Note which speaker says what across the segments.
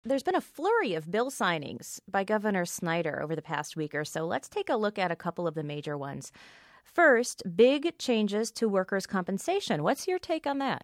Speaker 1: There's been a flurry of bill signings by Governor Snyder over the past week or so. Let's take a look at a couple of the major ones. First, big changes to workers' compensation. What's your take on that?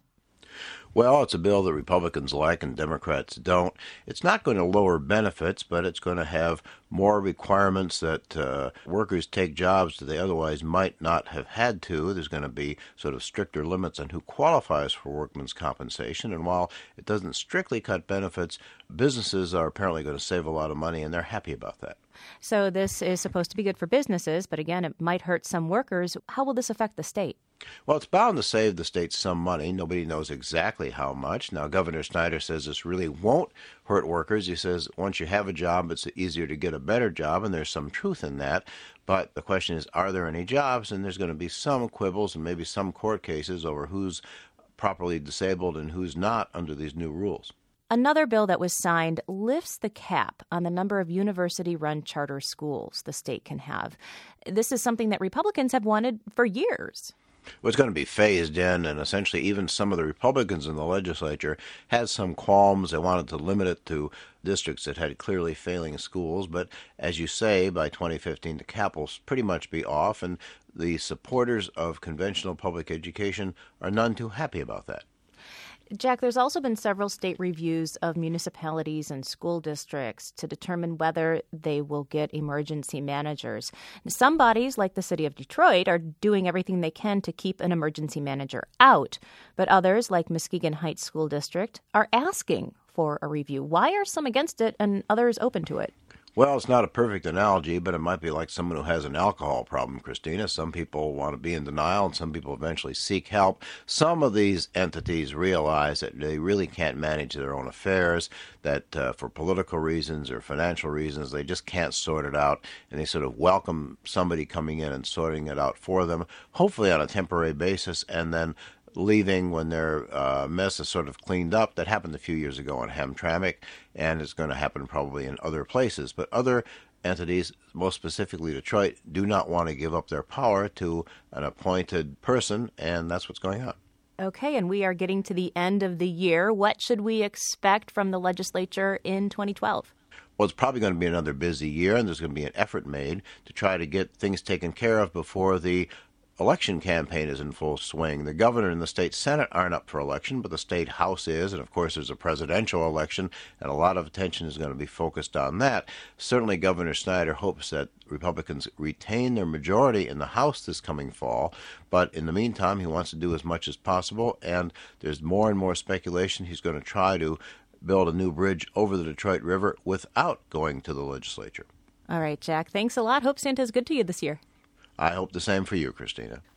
Speaker 2: Well, it's a bill that Republicans like and Democrats don't. It's not going to lower benefits, but it's going to have more requirements that workers take jobs that they otherwise might not have had to. There's going to be sort of stricter limits on who qualifies for workmen's compensation. And while it doesn't strictly cut benefits, businesses are apparently going to save a lot of money, and they're happy about that.
Speaker 1: So this is supposed to be good for businesses, but again, it might hurt some workers. How will this affect the state?
Speaker 2: Well, it's bound to save the state some money. Nobody knows exactly how much. Now, Governor Snyder says this really won't hurt workers. He says once you have a job, it's easier to get a better job, and there's some truth in that. But the question is, are there any jobs? And there's going to be some quibbles and maybe some court cases over who's properly disabled and who's not under these new rules.
Speaker 1: Another bill that was signed lifts the cap on the number of university-run charter schools the state can have. This is something that Republicans have wanted for years.
Speaker 2: Well, it's going to be phased in, and essentially even some of the Republicans in the legislature had some qualms. They wanted to limit it to districts that had clearly failing schools. But as you say, by 2015, the cap will pretty much be off, and the supporters of conventional public education are none too happy about that.
Speaker 1: Jack, there's also been several state reviews of municipalities and school districts to determine whether they will get emergency managers. Some bodies, like the city of Detroit, are doing everything they can to keep an emergency manager out. But others, like Muskegon Heights School District, are asking for a review. Why are some against it and others open to it?
Speaker 2: Well, it's not a perfect analogy, but it might be like someone who has an alcohol problem, Christina. Some people want to be in denial, and some people eventually seek help. Some of these entities realize that they really can't manage their own affairs, that for political reasons or financial reasons, they just can't sort it out, and they sort of welcome somebody coming in and sorting it out for them, hopefully on a temporary basis, and then leaving when their mess is sort of cleaned up. That happened a few years ago in Hamtramck, and it's going to happen probably in other places. But other entities, most specifically Detroit, do not want to give up their power to an appointed person, and that's what's going on.
Speaker 1: Okay, and we are getting to the end of the year. What should we expect from the legislature in 2012?
Speaker 2: Well, it's probably going to be another busy year, and there's going to be an effort made to try to get things taken care of before the election campaign is in full swing. The governor and the state senate aren't up for election, but the state house is, and of course there's a presidential election, and a lot of attention is going to be focused on that. Certainly Governor Snyder hopes that Republicans retain their majority in the House this coming fall, but in the meantime he wants to do as much as possible, and there's more and more speculation he's going to try to build a new bridge over the Detroit River without going to the legislature.
Speaker 1: All right, Jack, thanks a lot. Hope Santa's good to you this year.
Speaker 2: I hope the same for you, Christina.